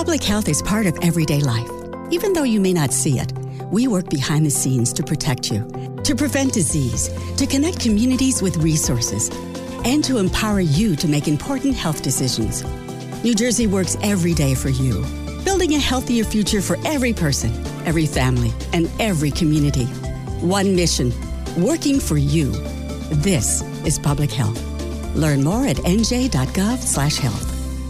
Public health is part of everyday life. Even though you may not see it, we work behind the scenes to protect you, to prevent disease, to connect communities with resources, and to empower you to make important health decisions. New Jersey works every day for you, building a healthier future for every person, every family, and every community. One mission, working for you. This is public health. Learn more at nj.gov/health.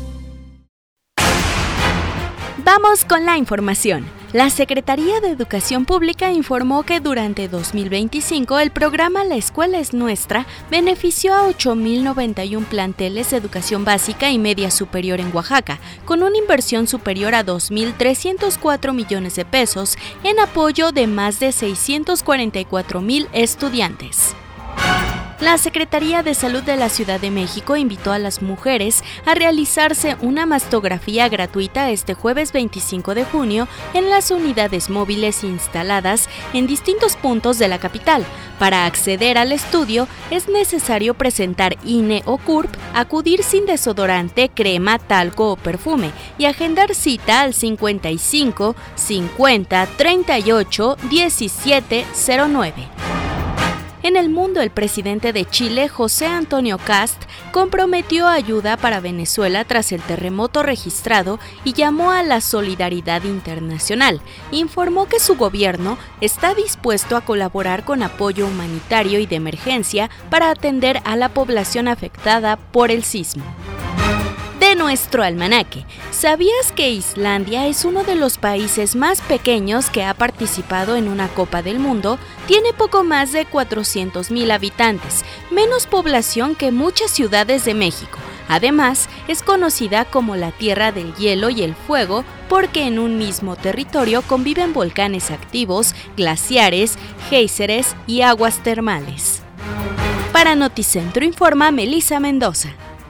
Vamos con la información. La Secretaría de Educación Pública informó que durante 2025 el programa La Escuela es Nuestra benefició a 8,091 planteles de educación básica y media superior en Oaxaca, con una inversión superior a 2,304 millones de pesos en apoyo de más de 644,000 estudiantes. La Secretaría de Salud de la Ciudad de México invitó a las mujeres a realizarse una mastografía gratuita este jueves 25 de junio en las unidades móviles instaladas en distintos puntos de la capital. Para acceder al estudio es necesario presentar INE o CURP, acudir sin desodorante, crema, talco o perfume y agendar cita al 55 50 38 17 09. En el mundo, el presidente de Chile, José Antonio Kast, comprometió ayuda para Venezuela tras el terremoto registrado y llamó a la solidaridad internacional. Informó que su gobierno está dispuesto a colaborar con apoyo humanitario y de emergencia para atender a la población afectada por el sismo. De nuestro almanaque, ¿sabías que Islandia es uno de los países más pequeños que ha participado en una Copa del Mundo? Tiene poco más de 400,000 habitantes, menos población que muchas ciudades de México. Además, es conocida como la Tierra del Hielo y el Fuego porque en un mismo territorio conviven volcanes activos, glaciares, géiseres y aguas termales. Para Noticentro informa Melissa Mendoza.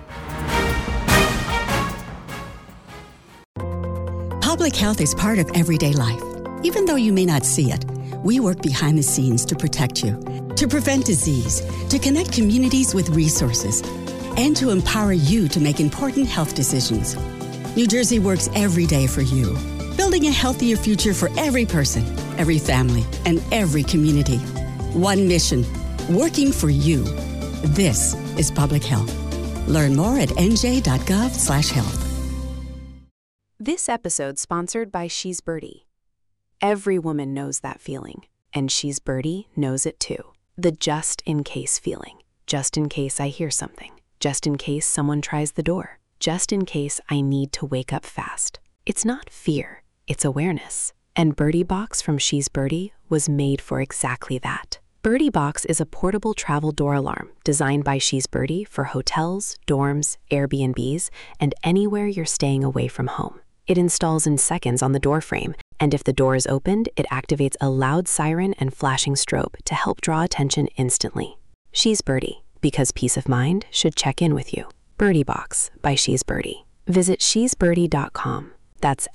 Public health is part of everyday life. Even though you may not see it, we work behind the scenes to protect you, to prevent disease, to connect communities with resources, and to empower you to make important health decisions. New Jersey works every day for you, building a healthier future for every person, every family, and every community. One mission, working for you. This is public health. Learn more at nj.gov/health. This episode sponsored by She's Birdie. Every woman knows that feeling, and She's Birdie knows it too. The just in case feeling. Just in case I hear something. Just in case someone tries the door. Just in case I need to wake up fast. It's not fear, it's awareness. And Birdie Box from She's Birdie was made for exactly that. Birdie Box is a portable travel door alarm designed by She's Birdie for hotels, dorms, Airbnbs, and anywhere you're staying away from home. It installs in seconds on the door frame, and if the door is opened, it activates a loud siren and flashing strobe to help draw attention instantly. She's Birdie, because peace of mind should check in with you. Birdie Box by She's Birdie. Visit shesbirdie.com. That's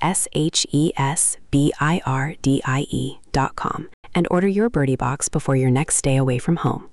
SHESBIRDIE.com and order your Birdie Box before your next stay away from home.